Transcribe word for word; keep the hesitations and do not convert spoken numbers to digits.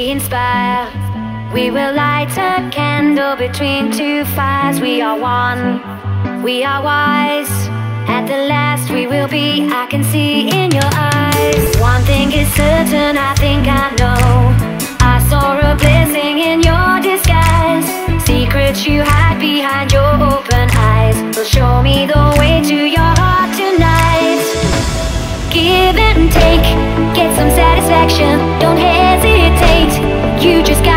we inspire. We will light a candle between two fires. We are one, we are wise. At the last we will be, I can see in your eyes. One thing is certain, I think I know. I saw a blessing in your disguise. Secrets you hide behind your open eyes will show me the way to your heart tonight. Give and take, get some satisfaction. Don't hesitate, you just got